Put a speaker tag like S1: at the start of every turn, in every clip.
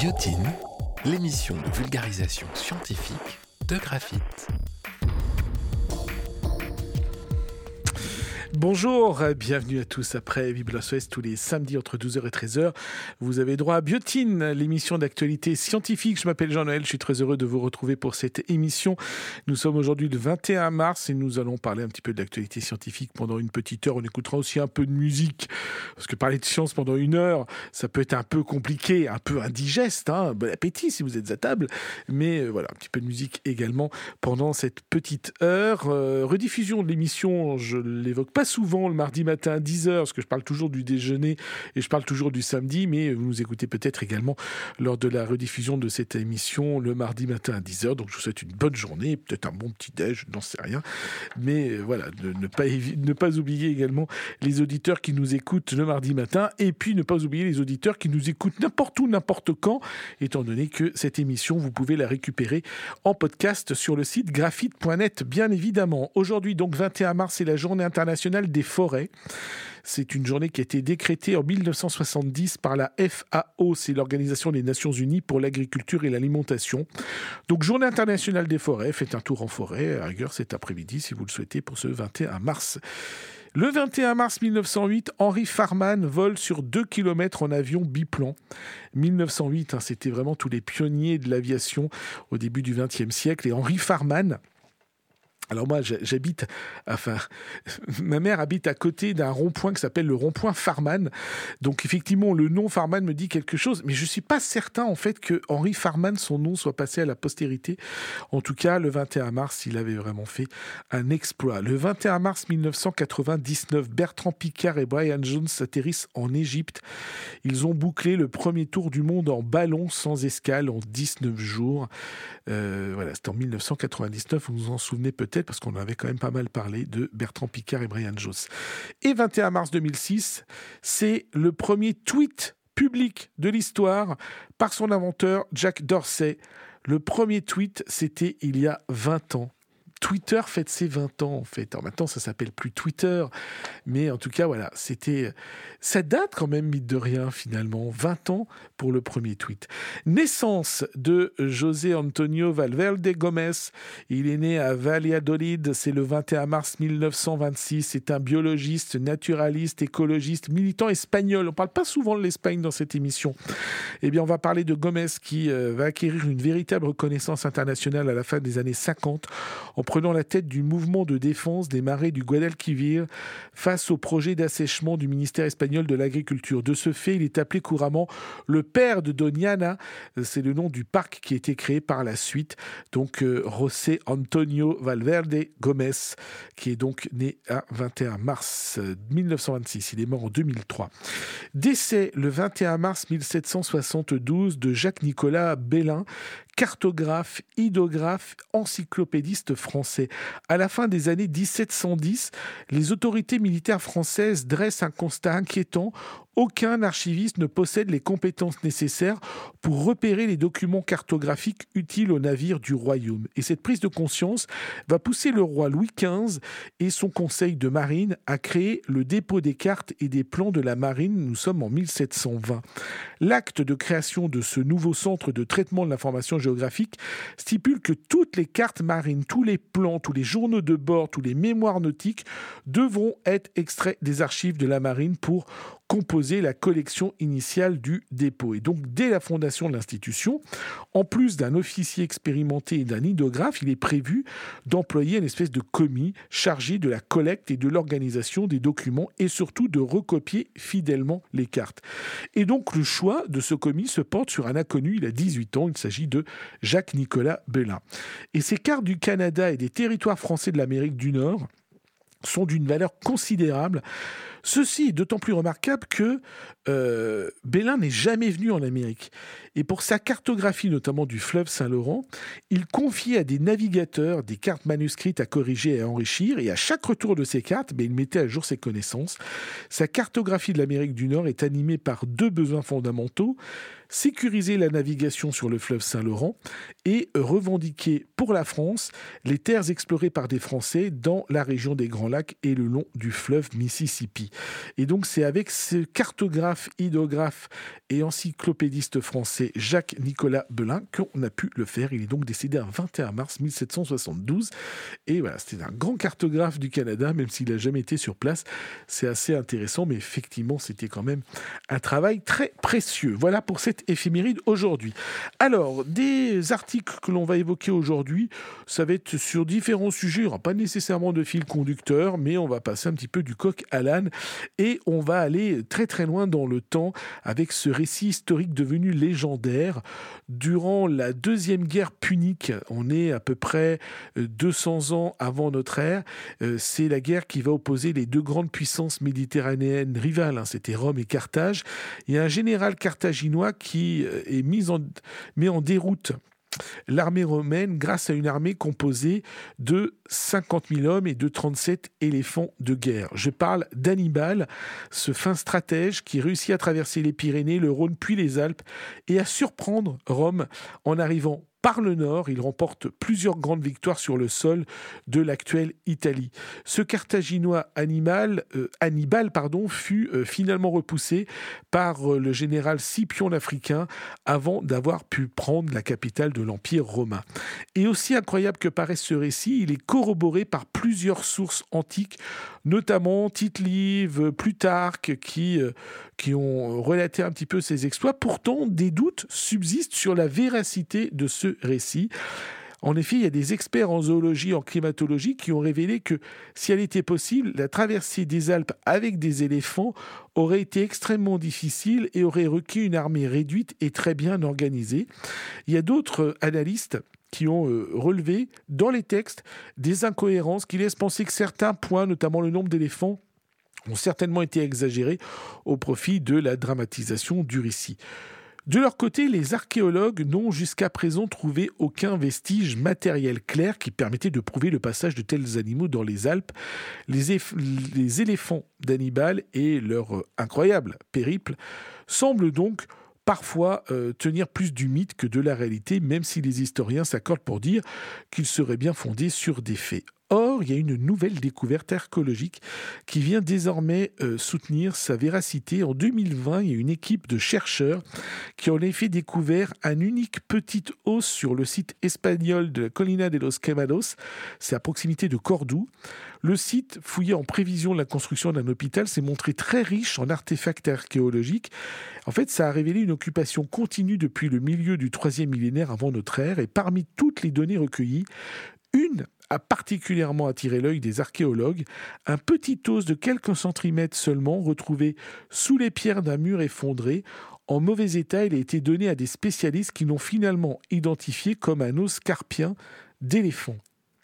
S1: Biotine, l'émission de vulgarisation scientifique de Graphite.
S2: Bonjour, bienvenue à tous après Biblos OS tous les samedis entre 12h et 13h. Vous avez droit à Biotine, l'émission d'actualité scientifique. Je m'appelle Jean-Noël, je suis très heureux de vous retrouver pour cette émission. Nous sommes aujourd'hui le 21 mars et nous allons parler un petit peu de l'actualité scientifique pendant une petite heure. On écoutera aussi un peu de musique, parce que parler de science pendant une heure, ça peut être un peu compliqué, un peu indigeste. Bon appétit si vous êtes à table. Mais voilà, un petit peu de musique également pendant cette petite heure. Rediffusion de l'émission, je l'évoque pas souvent le mardi matin à 10h, parce que je parle toujours du déjeuner et je parle toujours du samedi, mais vous nous écoutez peut-être également lors de la rediffusion de cette émission le mardi matin à 10h. Donc je vous souhaite une bonne journée, peut-être un bon petit déj, je n'en sais rien. Mais voilà, ne pas oublier également les auditeurs qui nous écoutent le mardi matin, et puis ne pas oublier les auditeurs qui nous écoutent n'importe où, n'importe quand, étant donné que cette émission, vous pouvez la récupérer en podcast sur le site graphite.net, bien évidemment. Aujourd'hui, donc 21 mars, c'est la journée internationale des forêts. C'est une journée qui a été décrétée en 1970 par la FAO, c'est l'Organisation des Nations Unies pour l'agriculture et l'alimentation. Donc, journée internationale des forêts, faites un tour en forêt, à rigueur cet après-midi si vous le souhaitez, pour ce 21 mars. Le 21 mars 1908, Henry Farman vole sur 2 km en avion biplan. 1908, c'était vraiment tous les pionniers de l'aviation au début du XXe siècle. Et Henry Farman... Alors moi, ma mère habite à côté d'un rond-point qui s'appelle le rond-point Farman. Donc effectivement, le nom Farman me dit quelque chose, mais je suis pas certain en fait que Henry Farman, son nom, soit passé à la postérité. En tout cas, le 21 mars, il avait vraiment fait un exploit. Le 21 mars 1999, Bertrand Piccard et Brian Jones atterrissent en Égypte. Ils ont bouclé le premier tour du monde en ballon sans escale en 19 jours. Voilà, c'était en 1999, vous vous en souvenez peut-être, parce qu'on avait quand même pas mal parlé de Bertrand Piccard et Brian Jones. Et 21 mars 2006, c'est le premier tweet public de l'histoire par son inventeur Jack Dorsey. Le premier tweet, c'était il y a 20 ans. Twitter fête ses 20 ans, en fait. Alors maintenant, ça s'appelle plus Twitter. Mais en tout cas, voilà, ça date quand même, mine de rien, finalement. 20 ans pour le premier tweet. Naissance de José Antonio Valverde Gómez. Il est né à Valladolid. C'est le 21 mars 1926. C'est un biologiste, naturaliste, écologiste, militant espagnol. On ne parle pas souvent de l'Espagne dans cette émission. Eh bien, on va parler de Gómez qui va acquérir une véritable reconnaissance internationale à la fin des années 50 en prenant la tête du mouvement de défense des marais du Guadalquivir face au projet d'assèchement du ministère espagnol de l'Agriculture. De ce fait, il est appelé couramment le père de Doñana. C'est le nom du parc qui a été créé par la suite. Donc, José Antonio Valverde Gómez, qui est donc né à 21 mars 1926. Il est mort en 2003. Décès le 21 mars 1772 de Jacques-Nicolas Belin, cartographe, hydrographe, encyclopédiste français. À la fin des années 1710, les autorités militaires françaises dressent un constat inquiétant. Aucun archiviste ne possède les compétences nécessaires pour repérer les documents cartographiques utiles aux navires du royaume. Et cette prise de conscience va pousser le roi Louis XV et son conseil de marine à créer le dépôt des cartes et des plans de la marine. Nous sommes en 1720. L'acte de création de ce nouveau centre de traitement de l'information géographique stipule que toutes les cartes marines, tous les plans, tous les journaux de bord, tous les mémoires nautiques devront être extraits des archives de la marine pour composer la collection initiale du dépôt. Et donc, dès la fondation de l'institution, en plus d'un officier expérimenté et d'un hydrographe, il est prévu d'employer une espèce de commis chargé de la collecte et de l'organisation des documents et surtout de recopier fidèlement les cartes. Et donc, le choix de ce commis se porte sur un inconnu, il a 18 ans, il s'agit de Jacques-Nicolas Belin. Et ces cartes du Canada et des territoires français de l'Amérique du Nord sont d'une valeur considérable. Ceci est d'autant plus remarquable que Belin n'est jamais venu en Amérique. Et pour sa cartographie, notamment du fleuve Saint-Laurent, il confiait à des navigateurs des cartes manuscrites à corriger et à enrichir. Et à chaque retour de ces cartes, il mettait à jour ses connaissances. Sa cartographie de l'Amérique du Nord est animée par 2 besoins fondamentaux. sécuriser la navigation sur le fleuve Saint-Laurent et revendiquer pour la France les terres explorées par des Français dans la région des Grands Lacs et le long du fleuve Mississippi. Et donc c'est avec ce cartographe, hydrographe et encyclopédiste français Jacques-Nicolas Belin qu'on a pu le faire. Il est donc décédé un 21 mars 1772. Et voilà, c'était un grand cartographe du Canada, même s'il n'a jamais été sur place. C'est assez intéressant, mais effectivement, c'était quand même un travail très précieux. Voilà pour cette éphéméride aujourd'hui. Alors, des articles que l'on va évoquer aujourd'hui, ça va être sur différents sujets. Il n'y aura pas nécessairement de fil conducteur, mais on va passer un petit peu du coq à l'âne et on va aller très très loin dans le temps avec ce récit historique devenu légendaire. Durant la Deuxième Guerre punique, on est à peu près 200 ans avant notre ère, c'est la guerre qui va opposer les deux grandes puissances méditerranéennes rivales, c'était Rome et Carthage. Il y a un général carthaginois qui est mis en déroute l'armée romaine grâce à une armée composée de 50 000 hommes et de 37 éléphants de guerre. Je parle d'Hannibal, ce fin stratège qui réussit à traverser les Pyrénées, le Rhône puis les Alpes et à surprendre Rome en arrivant par le nord. Il remporte plusieurs grandes victoires sur le sol de l'actuelle Italie. Ce Carthaginois Hannibal fut finalement repoussé par le général Scipion l'Africain avant d'avoir pu prendre la capitale de l'Empire romain. Et aussi incroyable que paraisse ce récit, il est corroboré par plusieurs sources antiques, notamment Tite-Live, Plutarque, qui ont relaté un petit peu ses exploits. Pourtant, des doutes subsistent sur la véracité de ce récit. En effet, il y a des experts en zoologie, en climatologie, qui ont révélé que si elle était possible, la traversée des Alpes avec des éléphants aurait été extrêmement difficile et aurait requis une armée réduite et très bien organisée. Il y a d'autres analystes qui ont relevé dans les textes des incohérences qui laissent penser que certains points, notamment le nombre d'éléphants, ont certainement été exagérés au profit de la dramatisation du récit. De leur côté, les archéologues n'ont jusqu'à présent trouvé aucun vestige matériel clair qui permettait de prouver le passage de tels animaux dans les Alpes. Les éléphants d'Hannibal et leur incroyable périple semblent donc parfois tenir plus du mythe que de la réalité, même si les historiens s'accordent pour dire qu'ils seraient bien fondés sur des faits. Or, il y a une nouvelle découverte archéologique qui vient désormais soutenir sa véracité. En 2020, il y a une équipe de chercheurs qui ont en effet découvert un unique petit os sur le site espagnol de la Colina de los Quemados. C'est à proximité de Cordoue. Le site, fouillé en prévision de la construction d'un hôpital, s'est montré très riche en artefacts archéologiques. En fait, ça a révélé une occupation continue depuis le milieu du 3e millénaire avant notre ère. Et parmi toutes les données recueillies, une a particulièrement attiré l'œil des archéologues, un petit os de quelques centimètres seulement, retrouvé sous les pierres d'un mur effondré. En mauvais état, il a été donné à des spécialistes qui l'ont finalement identifié comme un os carpien d'éléphant.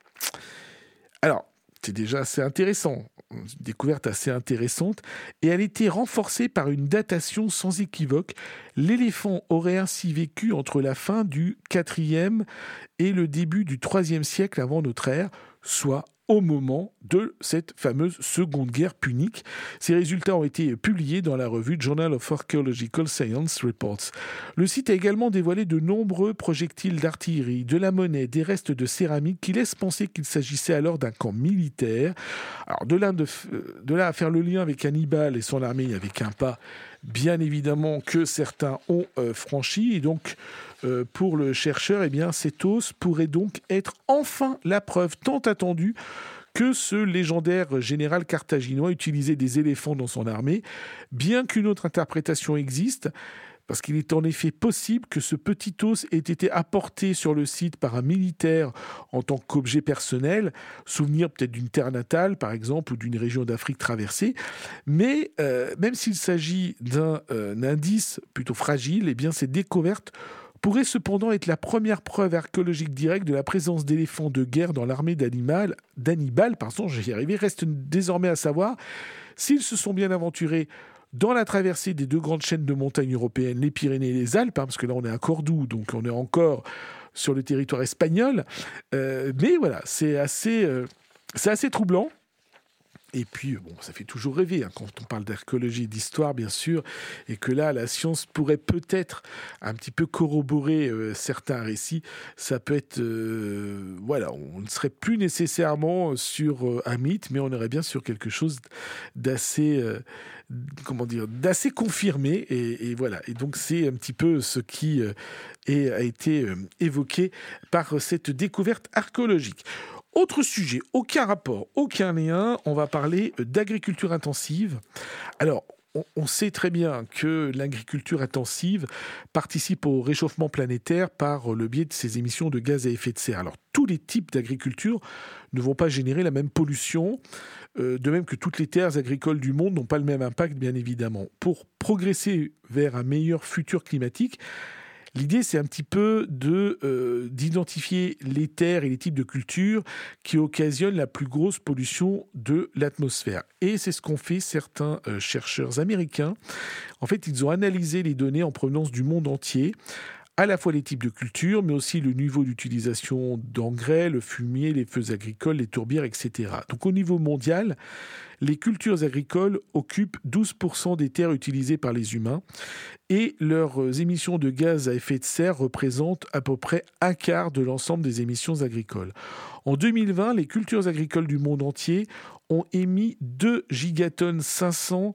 S2: Alors, c'est déjà assez intéressant, une découverte assez intéressante, et elle était renforcée par une datation sans équivoque. L'éléphant aurait ainsi vécu entre la fin du 4e et le début du 3e siècle avant notre ère, soit au moment de cette fameuse Seconde Guerre punique. Ces résultats ont été publiés dans la revue Journal of Archaeological Science Reports. Le site a également dévoilé de nombreux projectiles d'artillerie, de la monnaie, des restes de céramique qui laissent penser qu'il s'agissait alors d'un camp militaire. Alors de là à faire le lien avec Hannibal et son armée, il n'y avait qu'un pas, bien évidemment, que certains ont franchi. Et donc, pour le chercheur, cet os pourrait donc être enfin la preuve tant attendue que ce légendaire général carthaginois utilisait des éléphants dans son armée, bien qu'une autre interprétation existe, parce qu'il est en effet possible que ce petit os ait été apporté sur le site par un militaire en tant qu'objet personnel, souvenir peut-être d'une terre natale, par exemple, ou d'une région d'Afrique traversée. Mais même s'il s'agit d'un indice plutôt fragile, cette découverte pourrait cependant être la première preuve archéologique directe de la présence d'éléphants de guerre dans l'armée d'Hannibal. J'y arrivais. Reste désormais à savoir s'ils se sont bien aventurés dans la traversée des deux grandes chaînes de montagnes européennes, les Pyrénées et les Alpes, parce que là on est à Cordoue, donc on est encore sur le territoire espagnol. Mais voilà, c'est assez troublant. Et puis, bon, ça fait toujours rêver quand on parle d'archéologie et d'histoire, bien sûr, et que là, la science pourrait peut-être un petit peu corroborer certains récits. Ça peut être, voilà, on ne serait plus nécessairement sur un mythe, mais on aurait bien sur quelque chose d'assez, d'assez confirmé. Et voilà. Et donc, c'est un petit peu ce qui a été évoqué par cette découverte archéologique. Autre sujet, aucun rapport, aucun lien, on va parler d'agriculture intensive. Alors, on sait très bien que l'agriculture intensive participe au réchauffement planétaire par le biais de ses émissions de gaz à effet de serre. Alors, tous les types d'agriculture ne vont pas générer la même pollution, de même que toutes les terres agricoles du monde n'ont pas le même impact, bien évidemment. Pour progresser vers un meilleur futur climatique, l'idée, c'est un petit peu d'identifier les terres et les types de cultures qui occasionnent la plus grosse pollution de l'atmosphère. Et c'est ce qu'ont fait certains chercheurs américains. En fait, ils ont analysé les données en provenance du monde entier, à la fois les types de cultures, mais aussi le niveau d'utilisation d'engrais, le fumier, les feux agricoles, les tourbières, etc. Donc au niveau mondial, les cultures agricoles occupent 12% des terres utilisées par les humains et leurs émissions de gaz à effet de serre représentent à peu près un quart de l'ensemble des émissions agricoles. En 2020, les cultures agricoles du monde entier ont émis 2 gigatonnes 500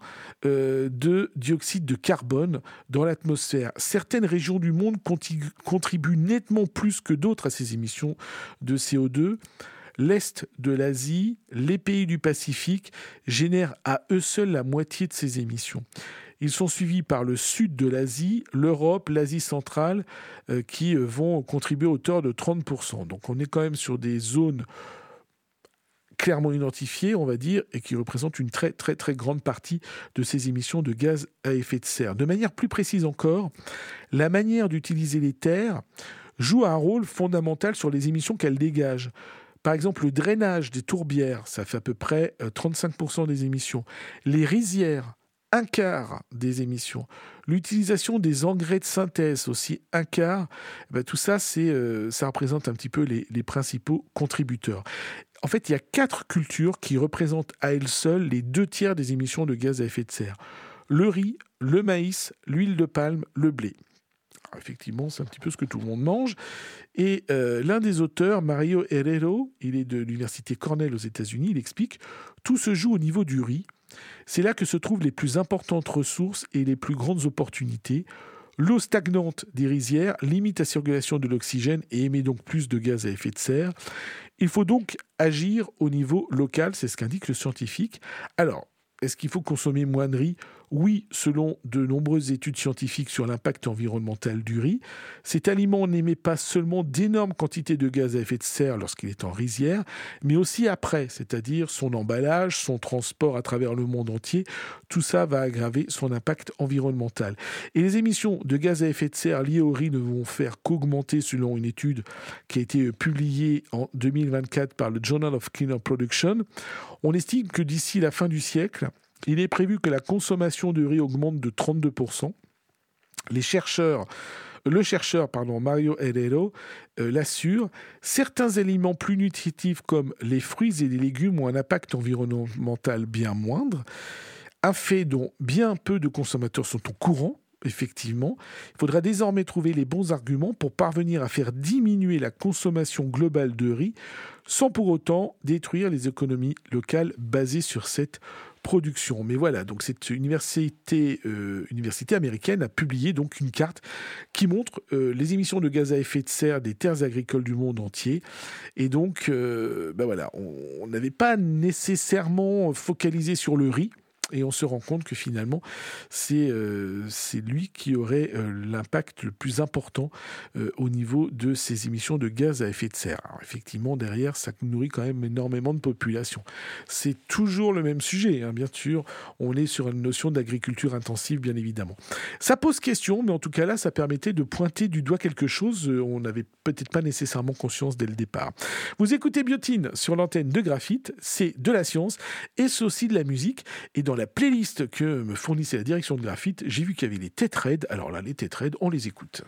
S2: de dioxyde de carbone dans l'atmosphère. Certaines régions du monde contribuent nettement plus que d'autres à ces émissions de CO2. L'Est de l'Asie, les pays du Pacifique génèrent à eux seuls la moitié de ces émissions. Ils sont suivis par le sud de l'Asie, l'Europe, l'Asie centrale, qui vont contribuer à hauteur de 30%. Donc on est quand même sur des zones clairement identifiées, on va dire, et qui représentent une très très très grande partie de ces émissions de gaz à effet de serre. De manière plus précise encore, la manière d'utiliser les terres joue un rôle fondamental sur les émissions qu'elles dégagent. Par exemple, le drainage des tourbières, ça fait à peu près 35% des émissions. Les rizières, un quart des émissions. L'utilisation des engrais de synthèse, aussi un quart. Tout ça, ça représente un petit peu les principaux contributeurs. En fait, il y a 4 cultures qui représentent à elles seules les 2 tiers des émissions de gaz à effet de serre. Le riz, le maïs, l'huile de palme, le blé. Alors, effectivement, c'est un petit peu ce que tout le monde mange. Et l'un des auteurs, Mario Herrero, il est de l'université Cornell aux États-Unis, il explique « Tout se joue au niveau du riz. C'est là que se trouvent les plus importantes ressources et les plus grandes opportunités. L'eau stagnante des rizières limite la circulation de l'oxygène et émet donc plus de gaz à effet de serre. Il faut donc agir au niveau local, c'est ce qu'indique le scientifique. Alors, est-ce qu'il faut consommer moins de riz ? Oui, selon de nombreuses études scientifiques sur l'impact environnemental du riz. Cet aliment n'émet pas seulement d'énormes quantités de gaz à effet de serre lorsqu'il est en rizière, mais aussi après, c'est-à-dire son emballage, son transport à travers le monde entier. Tout ça va aggraver son impact environnemental. Et les émissions de gaz à effet de serre liées au riz ne vont faire qu'augmenter selon une étude qui a été publiée en 2024 par le Journal of Cleaner Production. On estime que d'ici la fin du siècle, il est prévu que la consommation de riz augmente de 32%. Le chercheur Mario Herrero l'assure. Certains aliments plus nutritifs comme les fruits et les légumes ont un impact environnemental bien moindre. Un fait dont bien peu de consommateurs sont au courant. Effectivement, il faudra désormais trouver les bons arguments pour parvenir à faire diminuer la consommation globale de riz sans pour autant détruire les économies locales basées sur cette production. Mais voilà, donc cette université américaine a publié donc une carte qui montre les émissions de gaz à effet de serre des terres agricoles du monde entier. Et donc, voilà, on n'avait pas nécessairement focalisé sur le riz. Et on se rend compte que finalement, c'est lui qui aurait l'impact le plus important au niveau de ces émissions de gaz à effet de serre. Alors effectivement, derrière, ça nourrit quand même énormément de population. C'est toujours le même sujet, hein, bien sûr. On est sur une notion d'agriculture intensive, bien évidemment. Ça pose question, mais en tout cas là, ça permettait de pointer du doigt quelque chose. On n'avait peut-être pas nécessairement conscience dès le départ. Vous écoutez Biotine sur l'antenne de Graphite. C'est de la science et c'est aussi de la musique. Et dans la playlist que me fournissait la direction de Graphite, j'ai vu qu'il y avait les Tetraids. Alors là, les Tetraids, on les écoute.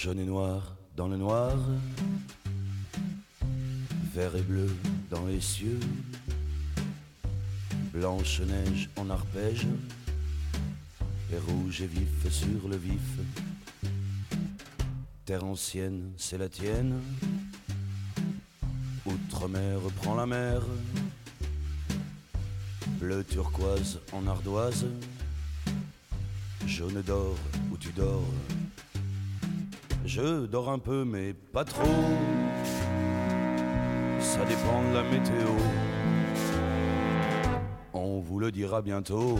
S3: Jaune et noir dans le noir, vert et bleu dans les cieux, blanche neige en arpège, et rouge et vif sur le vif. Terre ancienne, c'est la tienne, outre-mer prend la mer, bleu turquoise en ardoise, jaune d'or où tu dors. Je dors un peu mais pas trop, ça dépend de la météo. On vous le dira bientôt,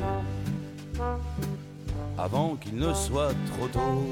S3: avant qu'il ne soit trop tôt.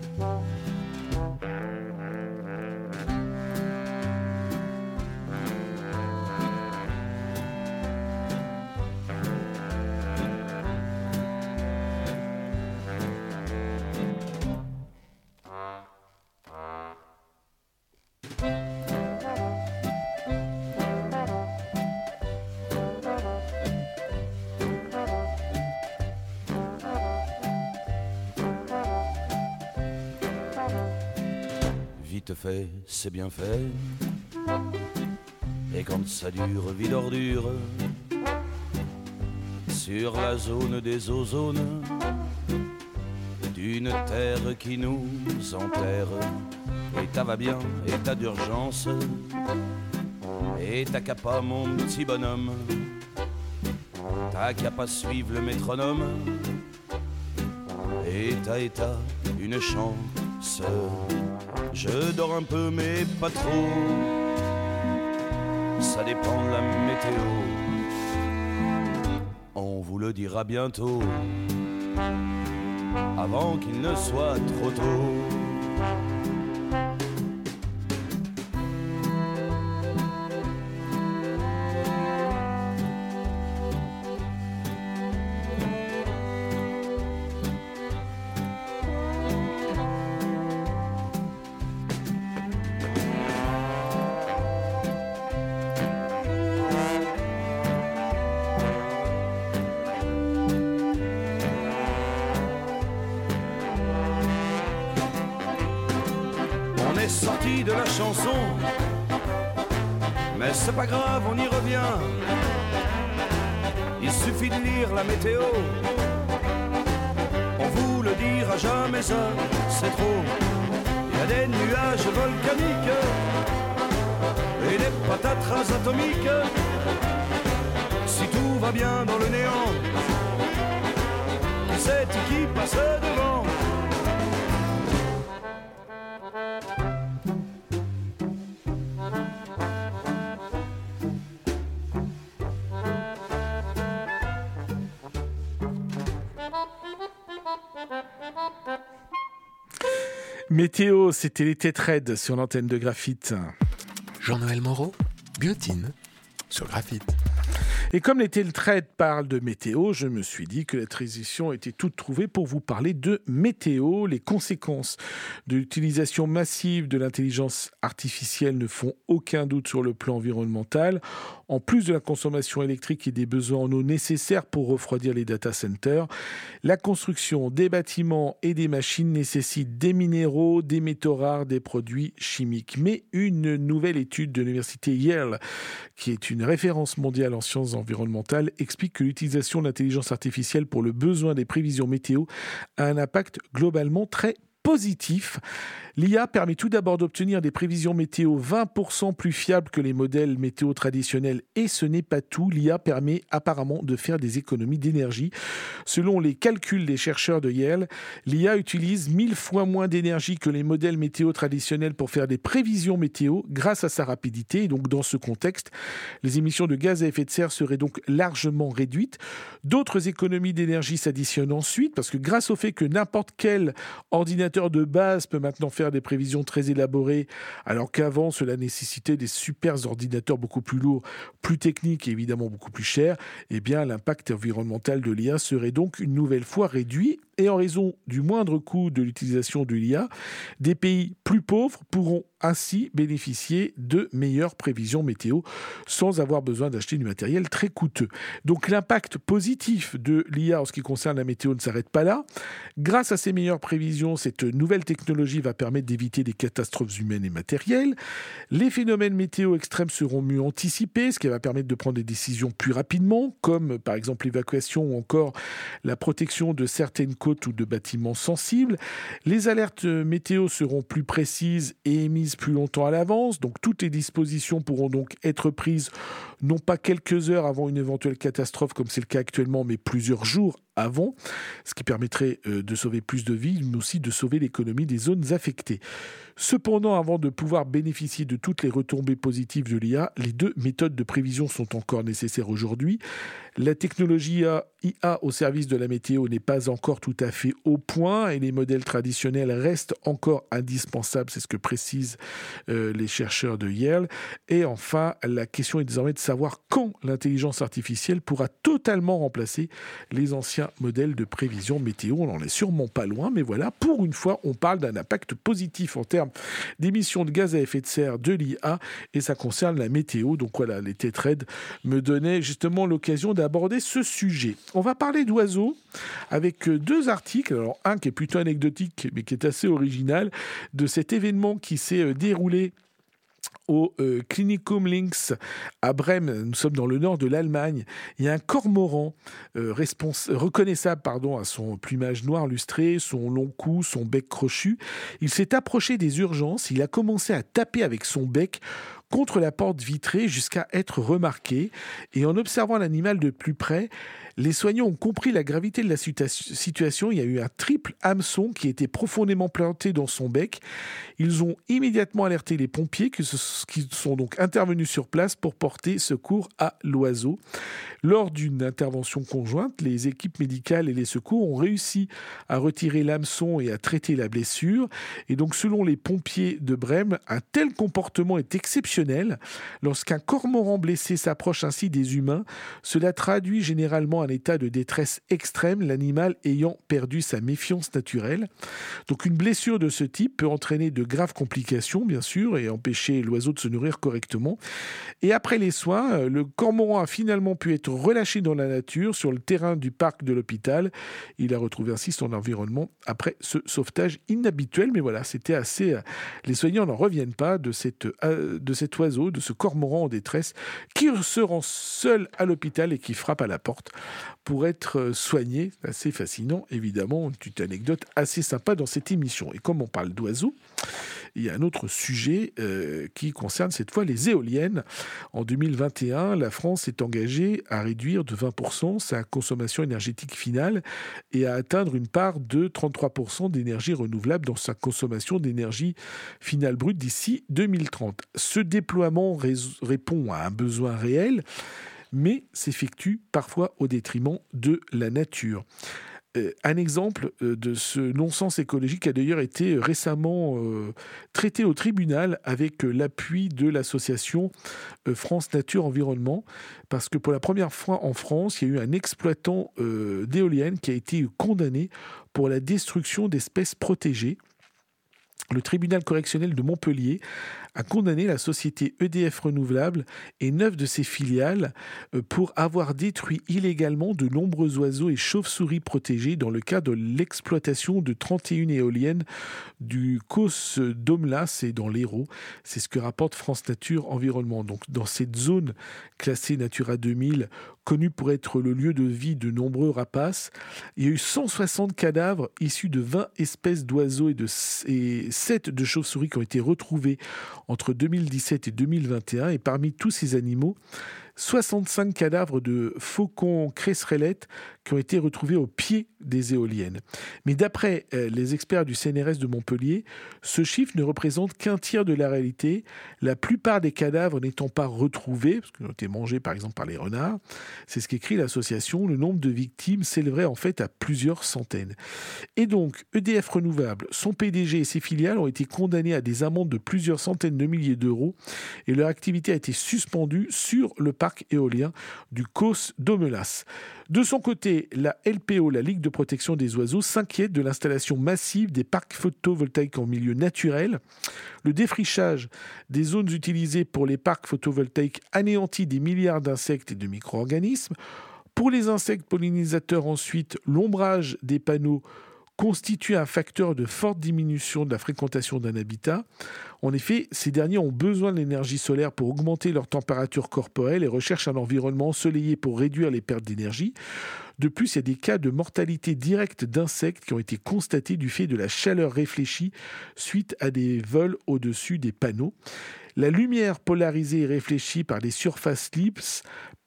S3: Vite fait, c'est bien fait. Et quand ça dure, vie d'ordure. Sur la zone des ozones, d'une terre qui nous enterre. Et t'as va bien, et t'as d'urgence. Et t'as qu'à pas, mon petit bonhomme. T'as qu'à pas suivre le métronome. Et t'as une chance. Je dors un peu mais pas trop, ça dépend de la météo. On vous le dira bientôt, avant qu'il ne soit trop tôt. Sorti de la chanson, mais c'est pas grave, on y revient. Il suffit de lire la météo, on vous le dira jamais, ça c'est trop. Il y a des nuages volcaniques et des patates atomiques. Si tout va bien dans le néant, qui c'est qui passe devant?
S2: Météo, c'était les têtes raides sur l'antenne de Graphite.
S1: Jean-Noël Moreau, Guillotine, sur Graphite.
S2: Et comme les têtes parlent de météo, je me suis dit que la transition était toute trouvée pour vous parler de météo. Les conséquences de l'utilisation massive de l'intelligence artificielle ne font aucun doute sur le plan environnemental. En plus de la consommation électrique et des besoins en eau nécessaires pour refroidir les data centers, la construction des bâtiments et des machines nécessite des minéraux, des métaux rares, des produits chimiques. Mais une nouvelle étude de l'université Yale, qui est une référence mondiale en sciences environnementales, explique que l'utilisation de l'intelligence artificielle pour le besoin des prévisions météo a un impact globalement très positif. L'IA permet tout d'abord d'obtenir des prévisions météo 20% plus fiables que les modèles météo traditionnels. Et ce n'est pas tout. L'IA permet apparemment de faire des économies d'énergie. Selon les calculs des chercheurs de Yale, l'IA utilise 1000 fois moins d'énergie que les modèles météo traditionnels pour faire des prévisions météo grâce à sa rapidité. Et donc, dans ce contexte, les émissions de gaz à effet de serre seraient donc largement réduites. D'autres économies d'énergie s'additionnent ensuite parce que grâce au fait que n'importe quel ordinateur de base peut maintenant faire des prévisions très élaborées, alors qu'avant, cela nécessitait des super ordinateurs beaucoup plus lourds, plus techniques et évidemment beaucoup plus chers, eh bien, l'impact environnemental de l'IA serait donc une nouvelle fois réduit. Et en raison du moindre coût de l'utilisation de l'IA, des pays plus pauvres pourront ainsi bénéficier de meilleures prévisions météo sans avoir besoin d'acheter du matériel très coûteux. Donc l'impact positif de l'IA en ce qui concerne la météo ne s'arrête pas là. Grâce à ces meilleures prévisions, cette nouvelle technologie va permettre d'éviter des catastrophes humaines et matérielles. Les phénomènes météo extrêmes seront mieux anticipés, ce qui va permettre de prendre des décisions plus rapidement, comme par exemple l'évacuation ou encore la protection de certaines côtes ou de bâtiments sensibles. Les alertes météo seront plus précises et émises plus longtemps à l'avance. Donc toutes les dispositions pourront donc être prises non pas quelques heures avant une éventuelle catastrophe comme c'est le cas actuellement, mais plusieurs jours avant, ce qui permettrait de sauver plus de vies, mais aussi de sauver l'économie des zones affectées. Cependant, avant de pouvoir bénéficier de toutes les retombées positives de l'IA, les deux méthodes de prévision sont encore nécessaires aujourd'hui. La technologie IA au service de la météo n'est pas encore tout à fait au point et les modèles traditionnels restent encore indispensables, c'est ce que précisent les chercheurs de Yale. Et enfin, la question est désormais de savoir quand l'intelligence artificielle pourra totalement remplacer les anciens modèles de prévision météo. On n'en est sûrement pas loin, mais voilà, pour une fois, on parle d'un impact positif en termes d'émissions de gaz à effet de serre de l'IA et ça concerne la météo. Donc voilà, les TETRED me donnaient justement l'occasion d'aborder ce sujet. On va parler d'oiseaux avec deux articles. Alors un qui est plutôt anecdotique, mais qui est assez original, de cet événement qui s'est déroulé au Klinikum Linz à Brême. Nous sommes dans le nord de l'Allemagne. Il y a un cormoran reconnaissable à son plumage noir lustré, son long cou, son bec crochu. Il s'est approché des urgences. Il a commencé à taper avec son bec contre la porte vitrée jusqu'à être remarqué. Et en observant l'animal de plus près, les soignants ont compris la gravité de la situation. Il y a eu un triple hameçon qui était profondément planté dans son bec. Ils ont immédiatement alerté les pompiers qui sont donc intervenus sur place pour porter secours à l'oiseau. Lors d'une intervention conjointe, les équipes médicales et les secours ont réussi à retirer l'hameçon et à traiter la blessure. Et donc, selon les pompiers de Brême, un tel comportement est exceptionnel. Lorsqu'un cormoran blessé s'approche ainsi des humains, cela traduit généralement un état de détresse extrême, l'animal ayant perdu sa méfiance naturelle. Donc, une blessure de ce type peut entraîner de graves complications, bien sûr, et empêcher l'oiseau de se nourrir correctement. Et après les soins, le cormoran a finalement pu être relâché dans la nature sur le terrain du parc de l'hôpital. Il a retrouvé ainsi son environnement après ce sauvetage inhabituel. Mais voilà, c'était assez... Les soignants n'en reviennent pas de cet oiseau, de ce cormoran en détresse qui se rend seul à l'hôpital et qui frappe à la porte pour être soigné. Assez fascinant, évidemment. Une petite anecdote assez sympa dans cette émission. Et comme on parle d'oiseaux, il y a un autre sujet qui concerne cette fois les éoliennes. En 2021, la France est engagée à réduire de 20% sa consommation énergétique finale et à atteindre une part de 33% d'énergie renouvelable dans sa consommation d'énergie finale brute d'ici 2030. Ce déploiement répond à un besoin réel, mais s'effectue parfois au détriment de la nature. Un exemple de ce non-sens écologique a d'ailleurs été récemment traité au tribunal avec l'appui de l'association France Nature Environnement, parce que pour la première fois en France, il y a eu un exploitant d'éoliennes qui a été condamné pour la destruction d'espèces protégées. Le tribunal correctionnel de Montpellier a condamné la société EDF Renouvelable et 9 de ses filiales pour avoir détruit illégalement de nombreux oiseaux et chauves-souris protégés dans le cadre de l'exploitation de 31 éoliennes du Causse d'Omlas et dans l'Hérault. C'est ce que rapporte France Nature Environnement. Donc, dans cette zone classée Natura 2000, connue pour être le lieu de vie de nombreux rapaces, il y a eu 160 cadavres issus de 20 espèces d'oiseaux et 7 de chauves-souris qui ont été retrouvés entre 2017 et 2021. Et parmi tous ces animaux, 65 cadavres de faucons cresserellettes qui ont été retrouvés au pied des éoliennes. Mais d'après les experts du CNRS de Montpellier, ce chiffre ne représente qu'un tiers de la réalité, la plupart des cadavres n'étant pas retrouvés, parce qu'ils ont été mangés par exemple par les renards. C'est ce qu'écrit l'association. Le nombre de victimes s'élèverait en fait à plusieurs centaines. Et donc, EDF Renouvelable, son PDG et ses filiales ont été condamnés à des amendes de plusieurs centaines de milliers d'euros et leur activité a été suspendue sur le parc éolien du Causse d'Aumelas. De son côté, la LPO, la Ligue de protection des oiseaux, s'inquiète de l'installation massive des parcs photovoltaïques en milieu naturel. Le défrichage des zones utilisées pour les parcs photovoltaïques anéantit des milliards d'insectes et de micro-organismes. Pour les insectes pollinisateurs ensuite, l'ombrage des panneaux constitue un facteur de forte diminution de la fréquentation d'un habitat. En effet, ces derniers ont besoin de l'énergie solaire pour augmenter leur température corporelle et recherchent un environnement ensoleillé pour réduire les pertes d'énergie. De plus, il y a des cas de mortalité directe d'insectes qui ont été constatés du fait de la chaleur réfléchie suite à des vols au-dessus des panneaux. La lumière polarisée et réfléchie par des surfaces lisses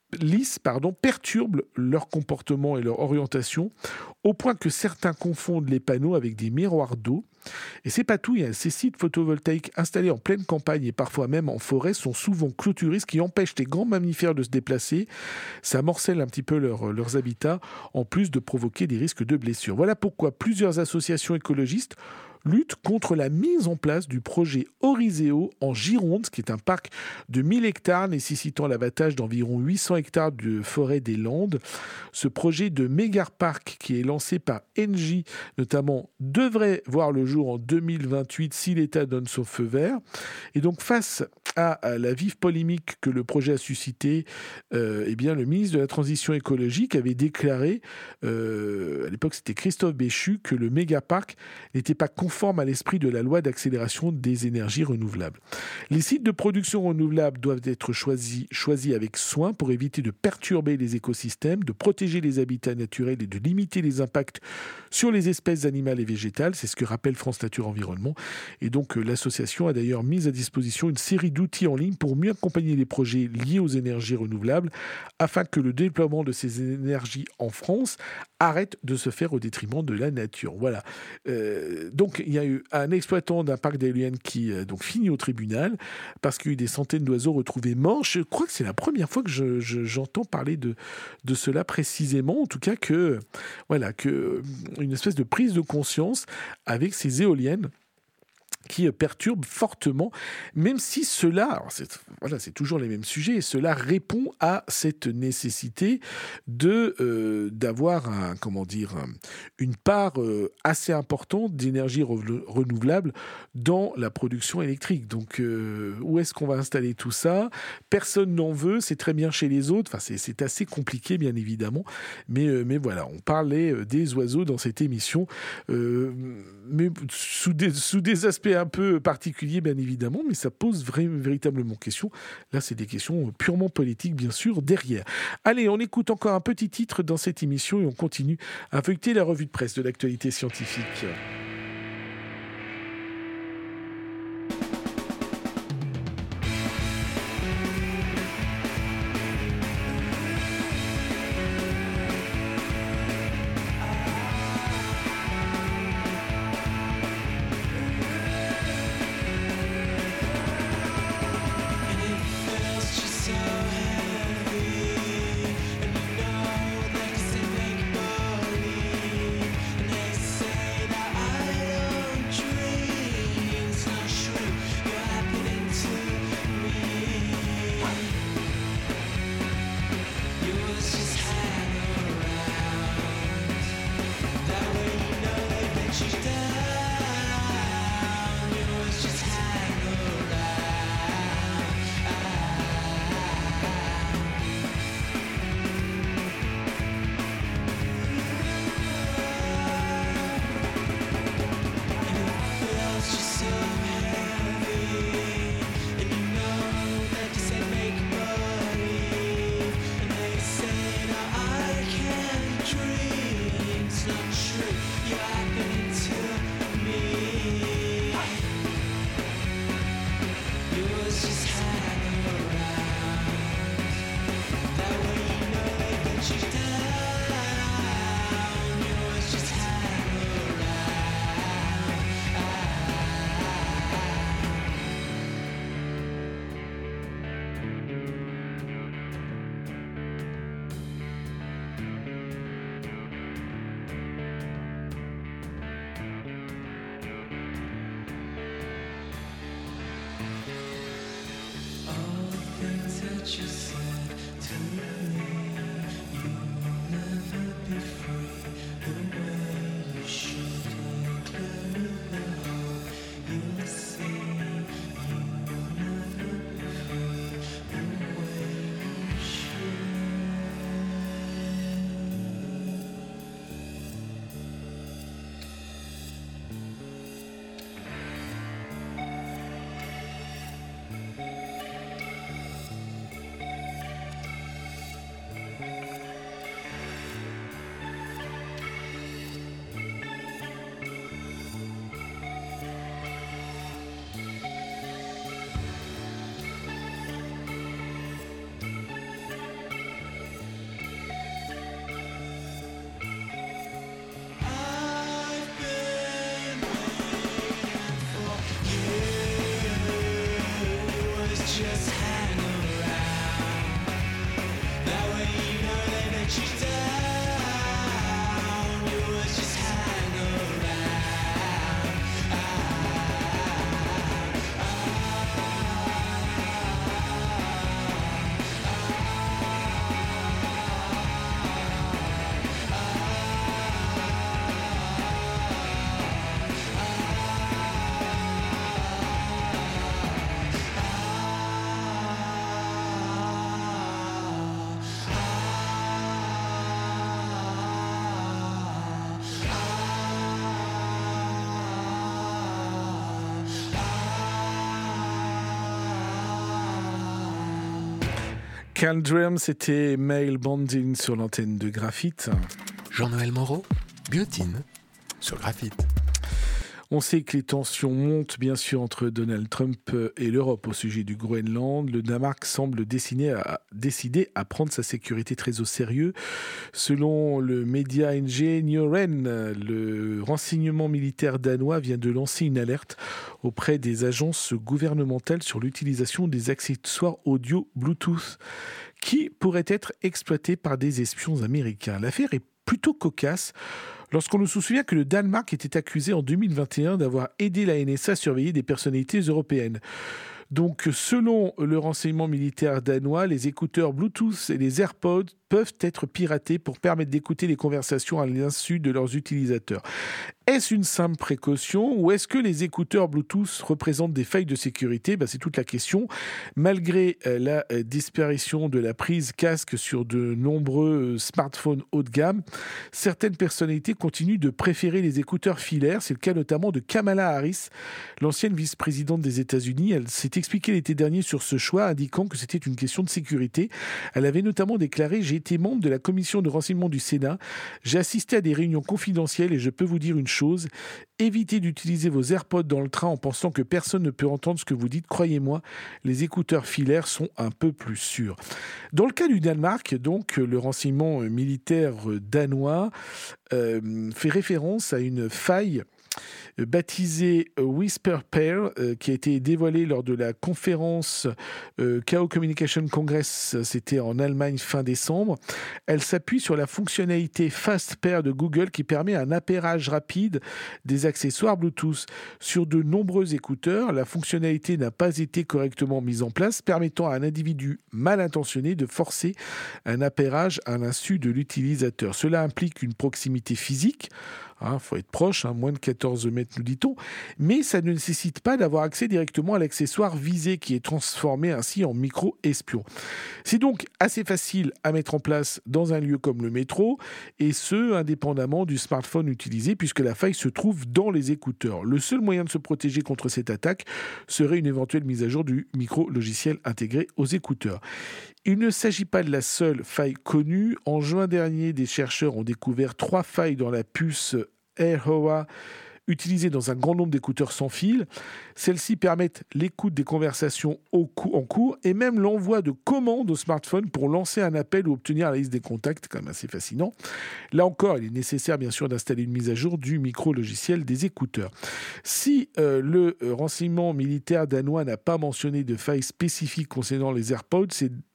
S2: perturbent leur comportement et leur orientation, au point que certains confondent les panneaux avec des miroirs d'eau. Et c'est pas tout, ces sites photovoltaïques installés en pleine campagne et parfois même en forêt sont souvent clôturés, ce qui empêche les grands mammifères de se déplacer. Ça morcelle un petit peu leurs habitats, en plus de provoquer des risques de blessures. Voilà pourquoi plusieurs associations écologistes lutte contre la mise en place du projet Oriseo en Gironde, qui est un parc de 1000 hectares nécessitant l'abattage d'environ 800 hectares de forêt des Landes. Ce projet de méga-parc qui est lancé par Engie notamment devrait voir le jour en 2028 si l'État donne son feu vert. Et donc face à la vive polémique que le projet a suscité, le ministre de la Transition écologique avait déclaré, à l'époque c'était Christophe Béchu, que le méga-parc n'était pas conforme à l'esprit de la loi d'accélération des énergies renouvelables. Les sites de production renouvelable doivent être choisis avec soin pour éviter de perturber les écosystèmes, de protéger les habitats naturels et de limiter les impacts sur les espèces animales et végétales. C'est ce que rappelle France Nature Environnement. Et donc l'association a d'ailleurs mis à disposition une série d'outils en ligne pour mieux accompagner les projets liés aux énergies renouvelables afin que le déploiement de ces énergies en France arrête de se faire au détriment de la nature. Voilà. Donc il y a eu un exploitant d'un parc d'éoliennes qui finit au tribunal parce qu'il y a eu des centaines d'oiseaux retrouvés morts. Je crois que c'est la première fois que j'entends parler de cela précisément. En tout cas que une espèce de prise de conscience avec ces éoliennes qui perturbe fortement, même si cela, c'est toujours les mêmes sujets, et cela répond à cette nécessité d'avoir une part assez importante d'énergie renouvelable dans la production électrique. Donc, où est-ce qu'on va installer tout ça ? Personne n'en veut, c'est très bien chez les autres. Enfin, c'est assez compliqué, bien évidemment, mais voilà, on parlait des oiseaux dans cette émission, mais sous des aspects un peu particulier, bien évidemment, mais ça pose véritablement question. Là, c'est des questions purement politiques, bien sûr, derrière. Allez, on écoute encore un petit titre dans cette émission et on continue à feuilleter la revue de presse de l'actualité scientifique. Candrum, c'était Male Bonding sur l'antenne de Graphite.
S1: Jean-Noël Moreau, Biotine, sur Graphite.
S2: On sait que les tensions montent bien sûr entre Donald Trump et l'Europe au sujet du Groenland. Le Danemark semble décidé à prendre sa sécurité très au sérieux. Selon le média NG Newren, le renseignement militaire danois vient de lancer une alerte auprès des agences gouvernementales sur l'utilisation des accessoires audio Bluetooth qui pourraient être exploités par des espions américains. L'affaire est plutôt cocasse lorsqu'on se souvient que le Danemark était accusé en 2021 d'avoir aidé la NSA à surveiller des personnalités européennes. Donc, selon le renseignement militaire danois, les écouteurs Bluetooth et les AirPods peuvent être piratés pour permettre d'écouter les conversations à l'insu de leurs utilisateurs. Est-ce une simple précaution ou est-ce que les écouteurs Bluetooth représentent des failles de sécurité ? C'est toute la question. Malgré la disparition de la prise casque sur de nombreux smartphones haut de gamme, certaines personnalités continuent de préférer les écouteurs filaires. C'est le cas notamment de Kamala Harris, l'ancienne vice-présidente des États-Unis. Elle s'est expliquée l'été dernier sur ce choix, indiquant que c'était une question de sécurité. Elle avait notamment déclaré « J'ai été membre de la commission de renseignement du Sénat. J'ai assisté à des réunions confidentielles et je peux vous dire une chose, évitez d'utiliser vos AirPods dans le train en pensant que personne ne peut entendre ce que vous dites. Croyez-moi, les écouteurs filaires sont un peu plus sûrs. » Dans le cas du Danemark, donc, le renseignement militaire danois fait référence à une faille baptisée Whisper Pair, qui a été dévoilée lors de la conférence Chaos Communication Congress, c'était en Allemagne fin décembre. Elle s'appuie sur la fonctionnalité Fast Pair de Google qui permet un appairage rapide des accessoires Bluetooth. Sur de nombreux écouteurs, la fonctionnalité n'a pas été correctement mise en place, permettant à un individu mal intentionné de forcer un appairage à l'insu de l'utilisateur. Cela implique une proximité physique. Faut être proche, moins de 14 mètres nous dit-on, mais ça ne nécessite pas d'avoir accès directement à l'accessoire visé qui est transformé ainsi en micro-espion. C'est donc assez facile à mettre en place dans un lieu comme le métro et ce, indépendamment du smartphone utilisé puisque la faille se trouve dans les écouteurs. Le seul moyen de se protéger contre cette attaque serait une éventuelle mise à jour du micro-logiciel intégré aux écouteurs. Il ne s'agit pas de la seule faille connue. En juin dernier, des chercheurs ont découvert 3 failles dans la puce AirHoa utilisée dans un grand nombre d'écouteurs sans fil. Celles-ci permettent l'écoute des conversations en cours et même l'envoi de commandes au smartphone pour lancer un appel ou obtenir la liste des contacts, quand même assez fascinant. Là encore, il est nécessaire bien sûr d'installer une mise à jour du micro-logiciel des écouteurs. Si le renseignement militaire danois n'a pas mentionné de failles spécifiques concernant les AirPods,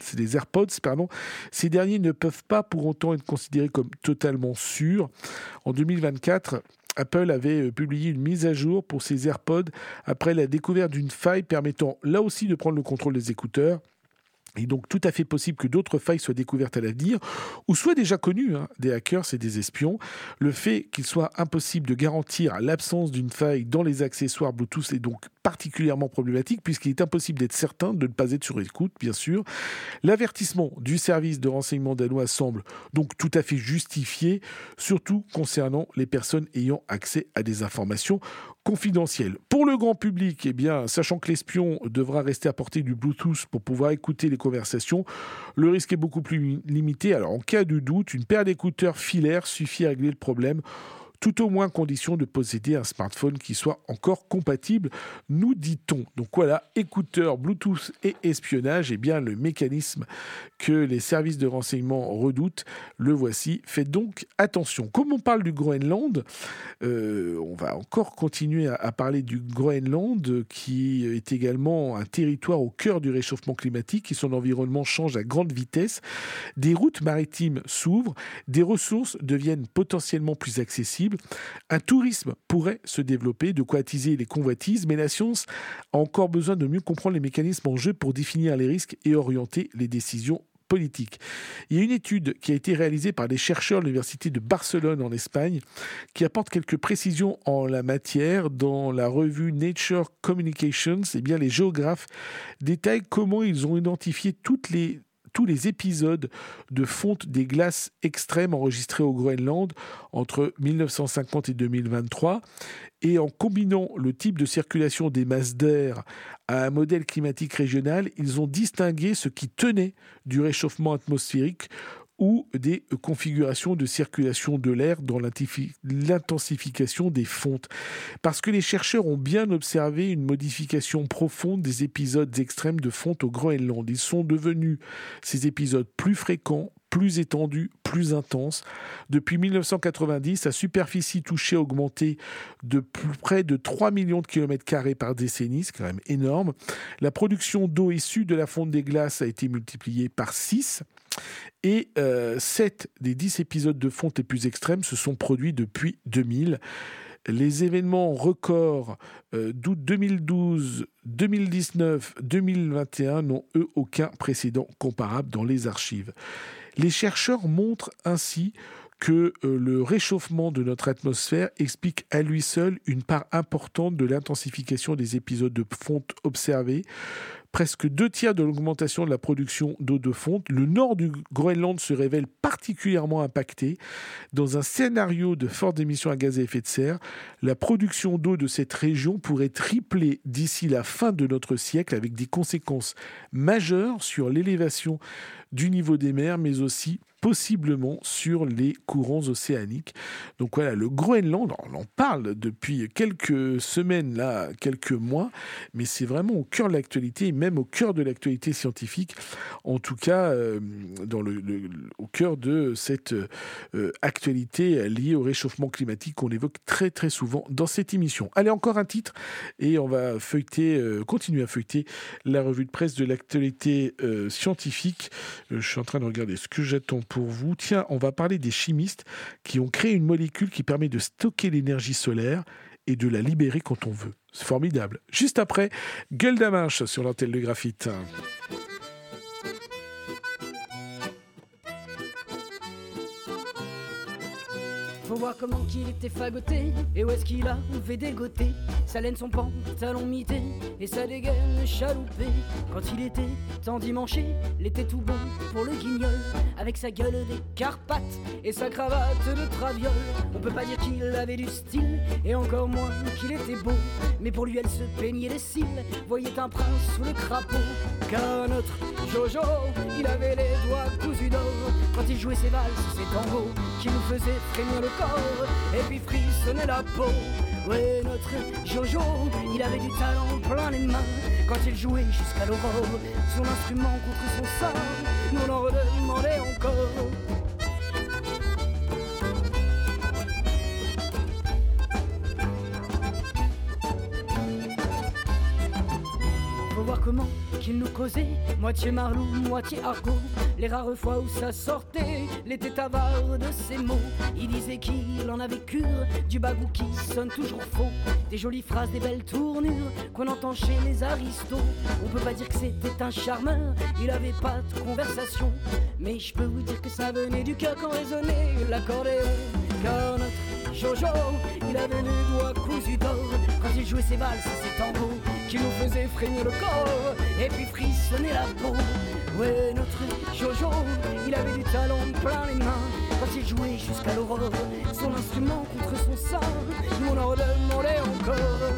S2: ces derniers ne peuvent pas pour autant être considérés comme totalement sûrs. En 2024, Apple avait publié une mise à jour pour ses AirPods après la découverte d'une faille permettant là aussi de prendre le contrôle des écouteurs. Il est donc tout à fait possible que d'autres failles soient découvertes à l'avenir ou soient déjà connues des hackers et des espions. Le fait qu'il soit impossible de garantir l'absence d'une faille dans les accessoires Bluetooth est donc particulièrement problématique puisqu'il est impossible d'être certain de ne pas être sur écoute, bien sûr. L'avertissement du service de renseignement danois semble donc tout à fait justifié, surtout concernant les personnes ayant accès à des informations confidentielles. Pour le grand public, sachant que l'espion devra rester à portée du Bluetooth pour pouvoir écouter les conversations, le risque est beaucoup plus limité. Alors, en cas de doute, une paire d'écouteurs filaires suffit à régler le problème, tout au moins à condition de posséder un smartphone qui soit encore compatible, nous dit-on. Donc voilà, écouteurs, Bluetooth et espionnage, le mécanisme que les services de renseignement redoutent, le voici. Faites donc attention. Comme on parle du Groenland, on va encore continuer à parler du Groenland, qui est également un territoire au cœur du réchauffement climatique et son environnement change à grande vitesse. Des routes maritimes s'ouvrent, des ressources deviennent potentiellement plus accessibles. Un tourisme pourrait se développer, de quoi attiser les convoitises, mais la science a encore besoin de mieux comprendre les mécanismes en jeu pour définir les risques et orienter les décisions politiques. Il y a une étude qui a été réalisée par des chercheurs de l'Université de Barcelone en Espagne qui apporte quelques précisions en la matière. Dans la revue Nature Communications, les géographes détaillent comment ils ont identifié toutes les tous les épisodes de fonte des glaces extrêmes enregistrés au Groenland entre 1950 et 2023. Et en combinant le type de circulation des masses d'air à un modèle climatique régional, ils ont distingué ce qui tenait du réchauffement atmosphérique ou des configurations de circulation de l'air dans l'intensification des fontes. Parce que les chercheurs ont bien observé une modification profonde des épisodes extrêmes de fonte au Groenland. Ils sont devenus, ces épisodes, plus fréquents, plus étendus, plus intenses. Depuis 1990, sa superficie touchée a augmenté de près de 3 millions de kilomètres carrés par décennie, c'est quand même énorme. La production d'eau issue de la fonte des glaces a été multipliée par 6. Et 7 des 10 épisodes de fonte les plus extrêmes se sont produits depuis 2000. Les événements records d'août 2012, 2019, 2021 n'ont eux aucun précédent comparable dans les archives. Les chercheurs montrent ainsi que le réchauffement de notre atmosphère explique à lui seul une part importante de l'intensification des épisodes de fonte observés. Presque 2/3 de l'augmentation de la production d'eau de fonte. Le nord du Groenland se révèle particulièrement impacté. Dans un scénario de fortes émissions à gaz à effet de serre, la production d'eau de cette région pourrait tripler d'ici la fin de notre siècle, avec des conséquences majeures sur l'élévation du niveau des mers, mais aussi possiblement sur les courants océaniques. Donc voilà, le Groenland, on en parle depuis quelques semaines, là, quelques mois, mais c'est vraiment au cœur de l'actualité, et même au cœur de l'actualité scientifique, en tout cas au cœur de cette actualité liée au réchauffement climatique qu'on évoque très très souvent dans cette émission. Allez, encore un titre, et on va continuer à feuilleter la revue de presse de l'actualité scientifique. Je suis en train de regarder ce que j'attends pour vous. Tiens, on va parler des chimistes qui ont créé une molécule qui permet de stocker l'énergie solaire et de la libérer quand on veut. C'est formidable. Juste après, Gueule d'Aminche sur l'antenne de Graphite.
S4: Faut voir comment qu'il était fagoté et où est-ce qu'il avait dégoté sa laine, son pantalon mité et sa dégaine chaloupée. Quand il était endimanché, l'été tout bon pour le guignol, avec sa gueule des Carpates et sa cravate de traviole. On peut pas dire qu'il avait du style et encore moins qu'il était beau, mais pour lui elle se peignait les cils, voyait un prince sous le crapaud. Car notre Jojo, il avait les doigts cousus d'or quand il jouait ses valses, ses tangos qui nous faisaient frémir le corps et puis frissonner la peau. Ouais, notre Jojo, il avait du talent plein les mains quand il jouait jusqu'à l'aurore son instrument contre son sein. Nous on en redemandait encore. Faut voir comment qu'il nous causait, moitié marlou, moitié argot. Les rares fois où ça sortait, l'été avare de ses mots. Il disait qu'il en avait cure du bagou qui sonne toujours faux, des jolies phrases, des belles tournures qu'on entend chez les aristos. On peut pas dire que c'était un charmeur, il avait pas de conversation, mais je peux vous dire que ça venait du cœur quand résonnait l'accordéon. Car notre Jojo, il avait les doigts cousus d'or quand il jouait ses valses et ses tangos qui nous faisaient frémir le corps et puis frissonner la peau. Ouais, notre Jojo, il avait du talent plein les mains quand il jouait jusqu'à l'aurore son instrument contre son sein. Nous on en redemandait encore.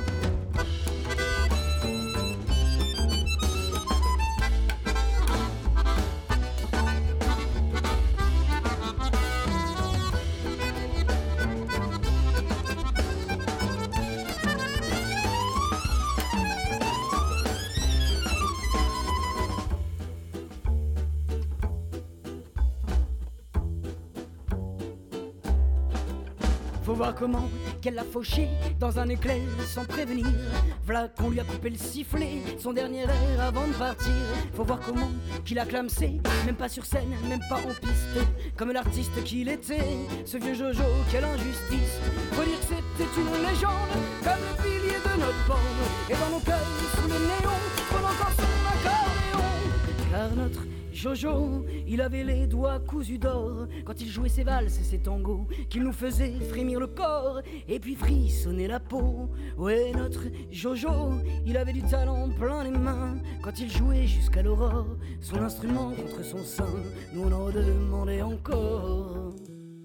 S4: Faut voir comment qu'elle l'a fauché dans un éclair sans prévenir. V'là qu'on lui a coupé le sifflet, son dernier air avant de partir. Faut voir comment qu'il a clamsé, même pas sur scène, même pas en piste, comme l'artiste qu'il était, ce vieux Jojo, quelle injustice. Faut dire que c'était une légende, comme le pilier de notre bande. Et dans nos cœurs, sous le néon, on entend son accordéon. Car notre Jojo, il avait les doigts cousus d'or quand il jouait ses valses et ses tangos qui nous faisaient frémir le corps et puis frissonner la peau. Ouais, notre Jojo, il avait du talent plein les mains quand il jouait jusqu'à l'aurore son instrument contre son sein. Nous on en demandait encore.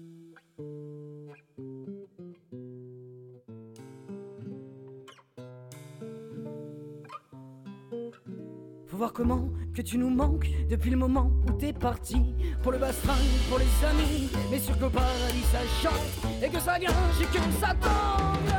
S4: Faut voir comment que tu nous manques depuis le moment où t'es parti. Pour le bastring, pour les amis, mais sûr qu'au paradis ça chante et que ça grince et que ça tangue.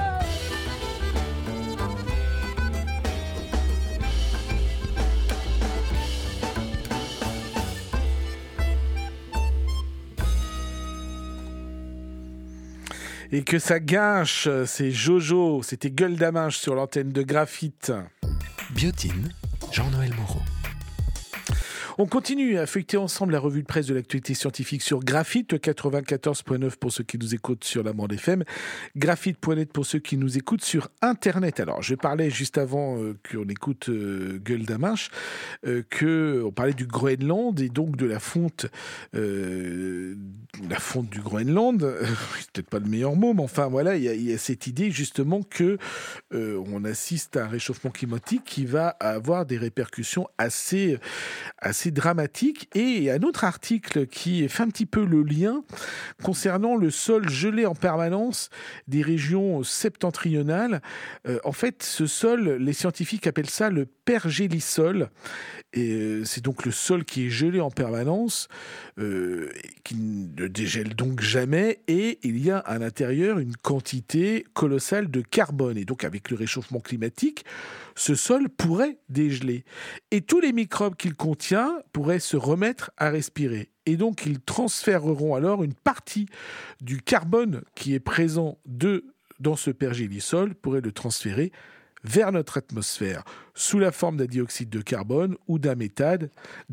S2: Et que ça guinche, c'est Jojo, c'était Gueule d'Aminche sur l'antenne de Graphite.
S1: Biotine, Jean-Noël Moreau.
S2: On continue à feuilleter ensemble la revue de presse de l'actualité scientifique sur Graphite, 94.9 pour ceux qui nous écoutent sur la bande FM, graphite.net pour ceux qui nous écoutent sur Internet. Alors, je parlais juste avant qu'on écoute Gueule d'Aminche, qu'on parlait du Groenland et donc de la fonte du Groenland. C'est peut-être pas le meilleur mot, mais enfin voilà, il y a cette idée justement que on assiste à un réchauffement climatique qui va avoir des répercussions assez dramatique. Et un autre article qui fait un petit peu le lien concernant le sol gelé en permanence des régions septentrionales. En fait, ce sol, les scientifiques appellent ça le pergélisol. Et c'est donc le sol qui est gelé en permanence, qui ne dégèle donc jamais, et il y a à l'intérieur une quantité colossale de carbone. Et donc avec le réchauffement climatique, ce sol pourrait dégeler. Et tous les microbes qu'il contient pourraient se remettre à respirer. Et donc ils transféreront alors une partie du carbone qui est présent dans ce pergélisol, pourraient le transférer vers notre atmosphère, sous la forme d'un dioxyde de carbone ou d'un méthane,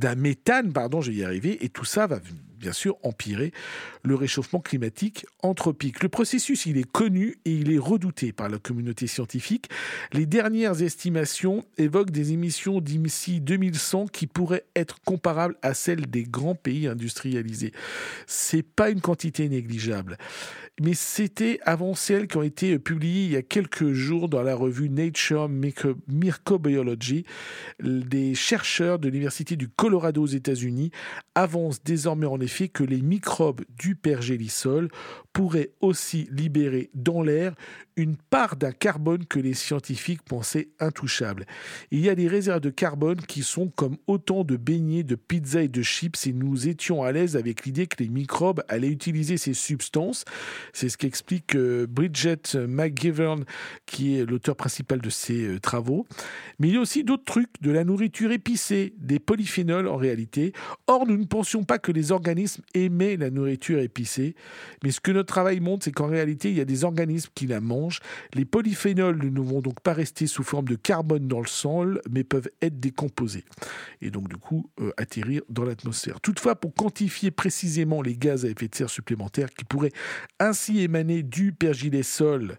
S2: je vais y arriver, et tout ça va bien sûr empirer le réchauffement climatique anthropique. Le processus, il est connu et il est redouté par la communauté scientifique. Les dernières estimations évoquent des émissions d'ici 2100 qui pourraient être comparables à celles des grands pays industrialisés. C'est pas une quantité négligeable. Mais c'était avant celles qui ont été publiées il y a quelques jours dans la revue Nature Microbiology. Des chercheurs de l'Université du Colorado aux États-Unis avancent désormais en effet que les microbes du pergélisol pourraient aussi libérer dans l'air une part d'un carbone que les scientifiques pensaient intouchable. Il y a des réserves de carbone qui sont comme autant de beignets, de pizza et de chips, et nous étions à l'aise avec l'idée que les microbes allaient utiliser ces substances. C'est ce qu'explique Bridget McGivern, qui est l'auteur principal de ces travaux. Mais il y a aussi d'autres trucs, de la nourriture épicée, des polyphénols en réalité. Or, nous ne pensions pas que les organismes aimaient la nourriture épicée. Mais ce que notre travail montre, c'est qu'en réalité, il y a des organismes qui la mangent. Les polyphénols ne vont donc pas rester sous forme de carbone dans le sol, mais peuvent être décomposés. Et donc, du coup, atterrir dans l'atmosphère. Toutefois, pour quantifier précisément les gaz à effet de serre supplémentaires qui pourraient ainsi émaner du pergélisol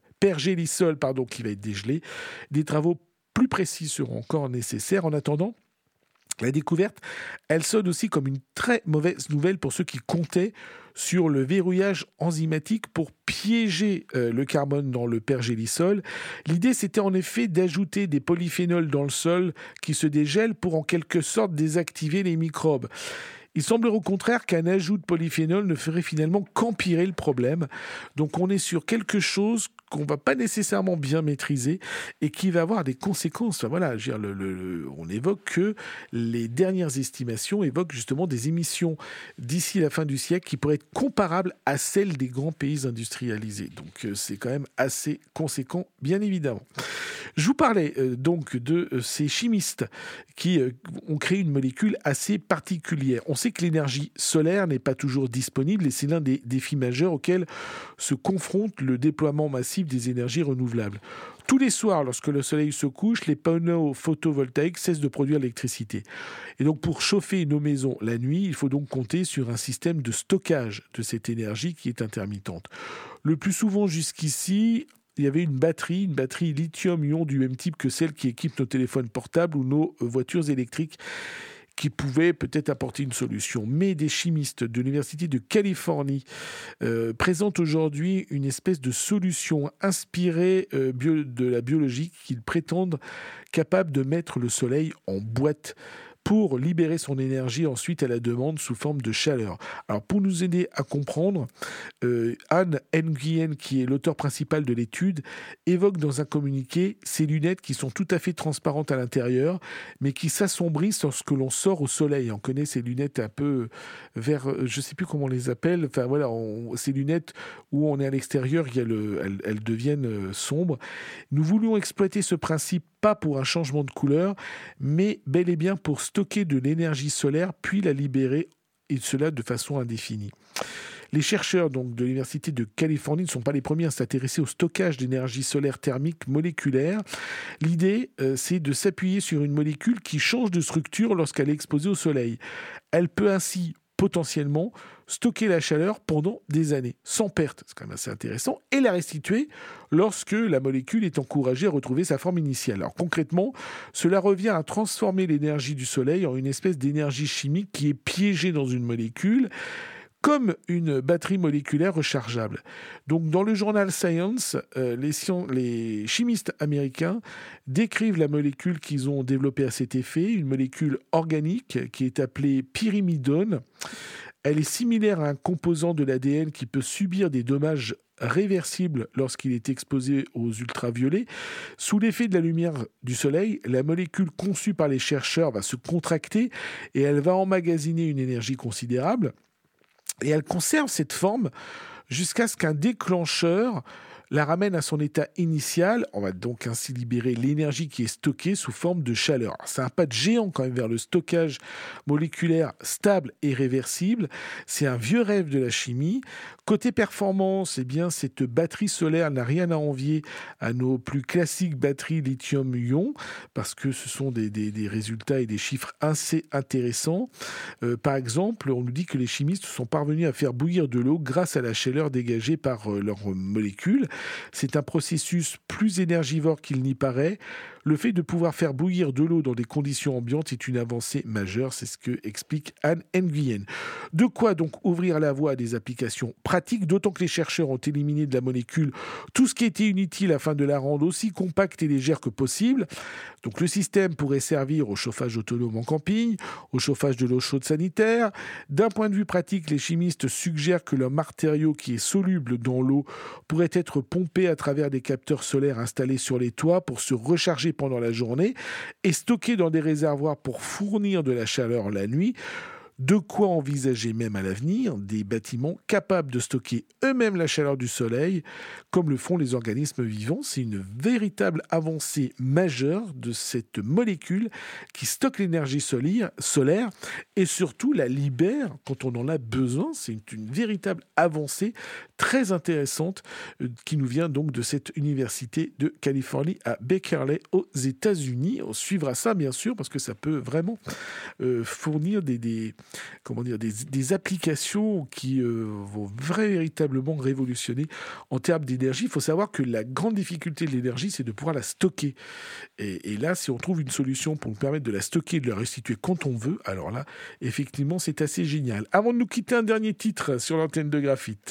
S2: qui va être dégelé, des travaux plus précis seront encore nécessaires. En attendant, la découverte, elle sonne aussi comme une très mauvaise nouvelle pour ceux qui comptaient sur le verrouillage enzymatique pour piéger le carbone dans le pergélisol. L'idée, c'était en effet d'ajouter des polyphénols dans le sol qui se dégèlent pour en quelque sorte désactiver les microbes. Il semblerait au contraire qu'un ajout de polyphénol ne ferait finalement qu'empirer le problème. Donc on est sur quelque chose qu'on ne va pas nécessairement bien maîtriser et qui va avoir des conséquences. Enfin, voilà, je veux dire, on évoque que les dernières estimations évoquent justement des émissions d'ici la fin du siècle qui pourraient être comparables à celles des grands pays industrialisés. Donc c'est quand même assez conséquent, bien évidemment. Je vous parlais donc de ces chimistes qui ont créé une molécule assez particulière. On sait que l'énergie solaire n'est pas toujours disponible et c'est l'un des défis majeurs auxquels se confronte le déploiement massif des énergies renouvelables. Tous les soirs, lorsque le soleil se couche, les panneaux photovoltaïques cessent de produire l'électricité. Et donc, pour chauffer nos maisons la nuit, il faut donc compter sur un système de stockage de cette énergie qui est intermittente. Le plus souvent jusqu'ici, il y avait une batterie lithium-ion du même type que celle qui équipe nos téléphones portables ou nos voitures électriques, qui pouvaient peut-être apporter une solution. Mais des chimistes de l'Université de Californie présentent aujourd'hui une espèce de solution inspirée de la biologie qu'ils prétendent capable de mettre le soleil en boîte pour libérer son énergie ensuite à la demande sous forme de chaleur. Alors pour nous aider à comprendre, Anh Nguyen, qui est l'auteur principal de l'étude, évoque dans un communiqué ces lunettes qui sont tout à fait transparentes à l'intérieur, mais qui s'assombrissent lorsque l'on sort au soleil. On connaît ces lunettes un peu vert, je ne sais plus comment on les appelle, enfin voilà, ces lunettes où on est à l'extérieur, elles deviennent sombres. Nous voulions exploiter ce principe pas pour un changement de couleur, mais bel et bien pour stocker de l'énergie solaire, puis la libérer, et cela de façon indéfinie. Les chercheurs donc, de l'Université de Californie ne sont pas les premiers à s'intéresser au stockage d'énergie solaire thermique moléculaire. L'idée, c'est de s'appuyer sur une molécule qui change de structure lorsqu'elle est exposée au soleil. Elle peut ainsi potentiellement stocker la chaleur pendant des années, sans perte, c'est quand même assez intéressant, et la restituer lorsque la molécule est encouragée à retrouver sa forme initiale. Alors concrètement, cela revient à transformer l'énergie du soleil en une espèce d'énergie chimique qui est piégée dans une molécule, comme une batterie moléculaire rechargeable. Donc, dans le journal Science, les chimistes américains décrivent la molécule qu'ils ont développée à cet effet, une molécule organique qui est appelée pyrimidone. Elle est similaire à un composant de l'ADN qui peut subir des dommages réversibles lorsqu'il est exposé aux ultraviolets. Sous l'effet de la lumière du soleil, la molécule conçue par les chercheurs va se contracter et elle va emmagasiner une énergie considérable. Et elle conserve cette forme jusqu'à ce qu'un déclencheur la ramène à son état initial. On va donc ainsi libérer l'énergie qui est stockée sous forme de chaleur. Alors, c'est un pas de géant quand même vers le stockage moléculaire stable et réversible. C'est un vieux rêve de la chimie. Côté performance, eh bien, cette batterie solaire n'a rien à envier à nos plus classiques batteries lithium-ion parce que ce sont des résultats et des chiffres assez intéressants. Par exemple, on nous dit que les chimistes sont parvenus à faire bouillir de l'eau grâce à la chaleur dégagée par leurs molécules. C'est un processus plus énergivore qu'il n'y paraît. Le fait de pouvoir faire bouillir de l'eau dans des conditions ambiantes est une avancée majeure, c'est ce que explique Anh Nguyen. De quoi donc ouvrir la voie à des applications pratiques, d'autant que les chercheurs ont éliminé de la molécule tout ce qui était inutile afin de la rendre aussi compacte et légère que possible. Donc le système pourrait servir au chauffage autonome en camping, au chauffage de l'eau chaude sanitaire. D'un point de vue pratique, les chimistes suggèrent que leur matériau qui est soluble dans l'eau pourrait être pompé à travers des capteurs solaires installés sur les toits pour se recharger pendant la journée et stocké dans des réservoirs pour fournir de la chaleur la nuit. De quoi envisager même à l'avenir des bâtiments capables de stocker eux-mêmes la chaleur du soleil, comme le font les organismes vivants. C'est une véritable avancée majeure de cette molécule qui stocke l'énergie solaire et surtout la libère quand on en a besoin. C'est une véritable avancée très intéressante qui nous vient donc de cette université de Californie à Berkeley aux États-Unis. On suivra ça bien sûr parce que ça peut vraiment fournir des applications qui vont véritablement révolutionner en termes d'énergie. Il faut savoir que la grande difficulté de l'énergie, c'est de pouvoir la stocker. Et là, si on trouve une solution pour nous permettre de la stocker et de la restituer quand on veut, alors là, effectivement, c'est assez génial. Avant de nous quitter, un dernier titre sur l'antenne de Graphite.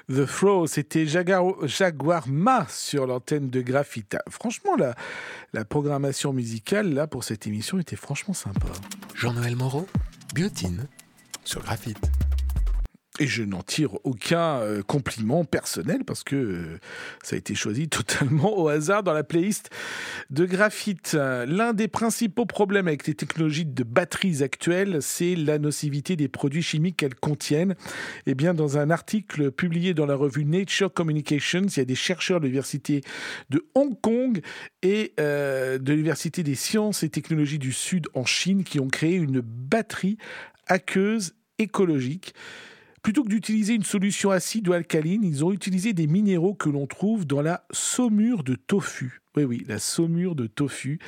S2: The Throw, c'était Jaguar Ma sur l'antenne de Graphite. Franchement, la programmation musicale là pour cette émission était franchement sympa.
S1: Jean-Noël Moreau, Biotine, sur Graphite.
S2: Et je n'en tire aucun compliment personnel parce que ça a été choisi totalement au hasard dans la playlist de Graphite. L'un des principaux problèmes avec les technologies de batteries actuelles, c'est la nocivité des produits chimiques qu'elles contiennent. Eh bien, dans un article publié dans la revue Nature Communications, il y a des chercheurs de l'université de Hong Kong et de l'université des sciences et technologies du Sud en Chine qui ont créé une batterie aqueuse écologique. Plutôt que d'utiliser une solution acide ou alcaline, ils ont utilisé des minéraux que l'on trouve dans la saumure de tofu. Oui, la saumure de tofu,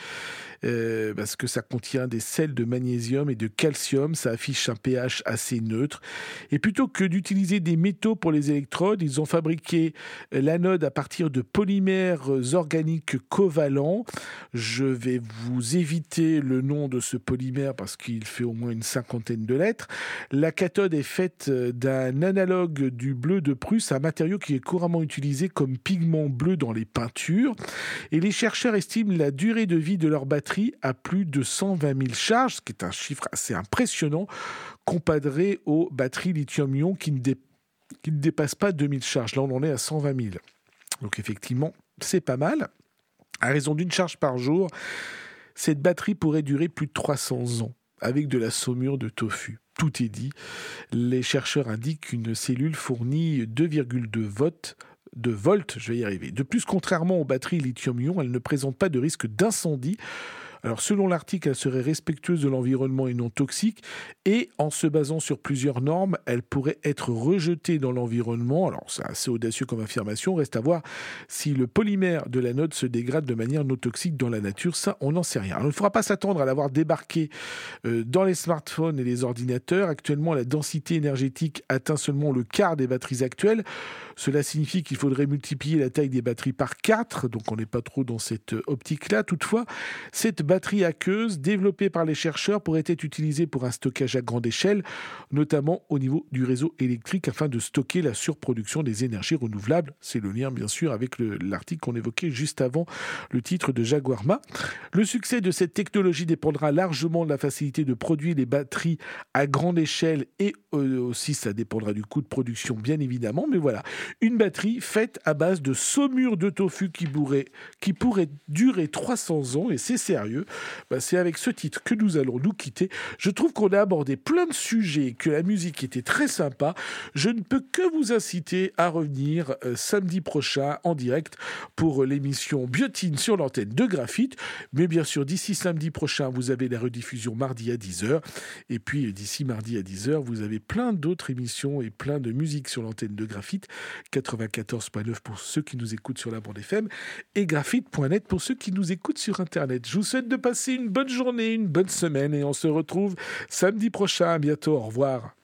S2: parce que ça contient des sels de magnésium et de calcium, ça affiche un pH assez neutre. Et plutôt que d'utiliser des métaux pour les électrodes, ils ont fabriqué l'anode à partir de polymères organiques covalents. Je vais vous éviter le nom de ce polymère parce qu'il fait au moins une 50aine de lettres. La cathode est faite d'un analogue du bleu de Prusse, un matériau qui est couramment utilisé comme pigment bleu dans les peintures. Et les chercheurs estiment la durée de vie de leur batterie à plus de 120 000 charges, ce qui est un chiffre assez impressionnant comparé aux batteries lithium-ion qui ne dépassent pas 2000 charges. Là, on en est à 120 000. Donc effectivement, c'est pas mal. À raison d'une charge par jour, cette batterie pourrait durer plus de 300 ans avec de la saumure de tofu. Tout est dit. Les chercheurs indiquent qu'une cellule fournit 2,2 volts. Je vais y arriver. De plus, contrairement aux batteries lithium-ion, elle ne présente pas de risque d'incendie. Alors, selon l'article, elle serait respectueuse de l'environnement et non toxique. Et en se basant sur plusieurs normes, elle pourrait être rejetée dans l'environnement. Alors, c'est assez audacieux comme affirmation. Reste à voir si le polymère de l'anode se dégrade de manière non toxique dans la nature. Ça, on n'en sait rien. Alors, il ne faudra pas s'attendre à l'avoir débarqué dans les smartphones et les ordinateurs. Actuellement, la densité énergétique atteint seulement le quart des batteries actuelles. Cela signifie qu'il faudrait multiplier la taille des batteries par 4. Donc, on n'est pas trop dans cette optique-là. Toutefois, cette batterie aqueuse développée par les chercheurs pourrait être utilisée pour un stockage à grande échelle, notamment au niveau du réseau électrique afin de stocker la surproduction des énergies renouvelables. C'est le lien bien sûr avec l'article qu'on évoquait juste avant le titre de Jaguar Ma. Le succès de cette technologie dépendra largement de la facilité de produire les batteries à grande échelle et aussi ça dépendra du coût de production bien évidemment, mais voilà, une batterie faite à base de saumure de tofu qui pourrait durer 300 ans et c'est sérieux. C'est avec ce titre que nous allons nous quitter. Je trouve qu'on a abordé plein de sujets, que la musique était très sympa. Je ne peux que vous inciter à revenir samedi prochain en direct pour l'émission Biotine sur l'antenne de Graphite. Mais bien sûr, d'ici samedi prochain, vous avez la rediffusion mardi à 10h. Et puis d'ici mardi à 10h, vous avez plein d'autres émissions et plein de musique sur l'antenne de Graphite. 94.9 pour ceux qui nous écoutent sur la bande FM et graphite.net pour ceux qui nous écoutent sur Internet. Je vous souhaite de passer une bonne journée, une bonne semaine et on se retrouve samedi prochain. À bientôt, au revoir.